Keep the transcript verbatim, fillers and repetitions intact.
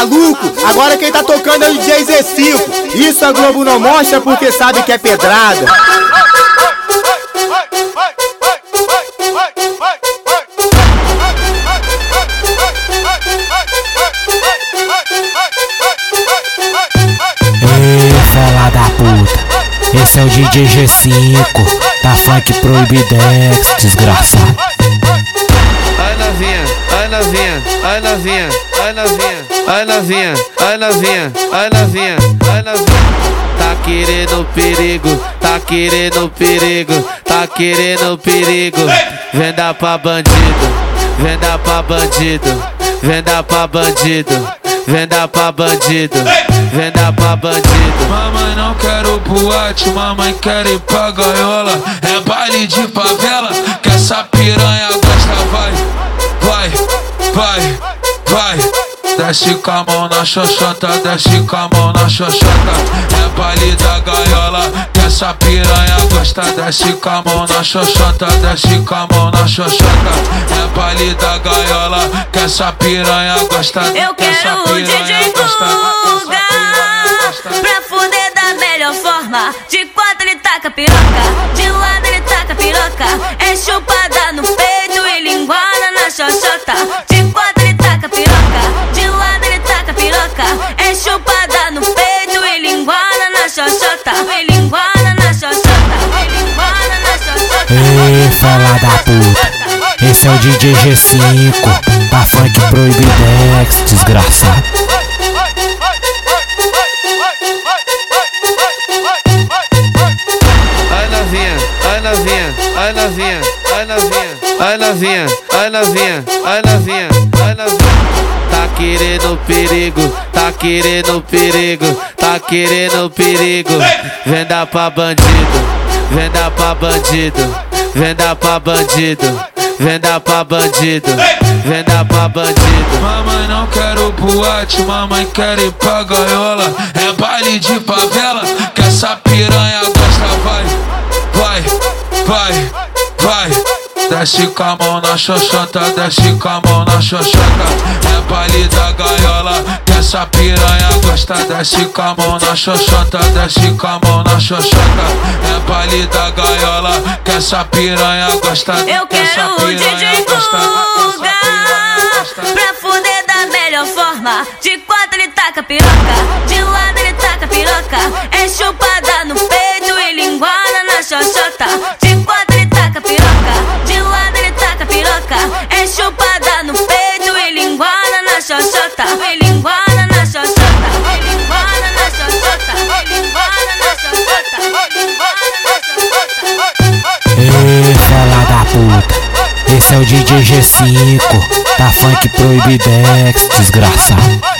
maluco? Agora quem tá tocando é o D J Z cinco. Isso a Globo não mostra porque sabe que é pedrada. Ei, fela da puta, esse é o D J G cinco, da Funk Proibidex, desgraçado. Ai novinha, ai novinha, ai novinha, ai novinha, ai novinha, ai novinha, ai novinha, ai novinha. Tá querendo perigo, tá querendo perigo, tá querendo perigo. Venda pra bandido, venda pra bandido, venda pra bandido, venda pra bandido, venda pra bandido. Mamãe não quero boate, mamãe quer ir pra gaiola. É baile de favela, que essa piranha gosta. Vai, vai, vai, vai. Desce com a mão na xoxota, desce com a mão na xoxota. É baile da gaiola, que essa piranha gosta. Desce com a mão na xoxota, desce com a mão na xoxota. É baile da gaiola, que essa piranha gosta. Eu quero o D J Guga pra fuder da melhor forma. De quatro ele taca piroca, de lado ele taca piroca. É chupada no peito e linguada na xoxota. De quatro ele taca piroca, de lado ele taca piroca. É chupada no peito e linguada na xoxota. E linguada na xoxota, e linguada na xoxota. Ei, fela da puta, esse é o D J G cinco, da Funk Proibidex, desgraçado. Ai novinha, ai novinha, ai novinha, ai novinha, ai novinha, ai novinha, ai novinha, ai novinha. Tá querendo perigo, tá querendo perigo, tá querendo perigo. Venda pra bandido, venda pra bandido, venda pra bandido, venda pra bandido, venda pra bandido. Mamãe não quero boate, mamãe quer ir pra gaiola. É baile de favela, que essa piranha gosta. Vai, vai, vai, vai. Desce com a mão na xoxota, desce com a mão na xoxota. É baile da gaiola, que essa piranha gosta. Desce com a mão na xoxota, desce com a mão na xoxota. É baile da gaiola, que essa piranha gosta. Eu quero o D J Guga pra fuder da melhor forma. De quatro ele taca piroca, de lado ele taca piroca. É chupada no peito e linguada na xoxota. De quatro ele taca piroca, de lado ele taca piroca. É chupada no peito e linguada na xoxota. E linguada na xoxota, e linguada na xoxota, e linguada na xoxota, e linguada na xoxota. Ei, fela da puta, esse é o D J G cinco, da Funk Proibidex, desgraçado.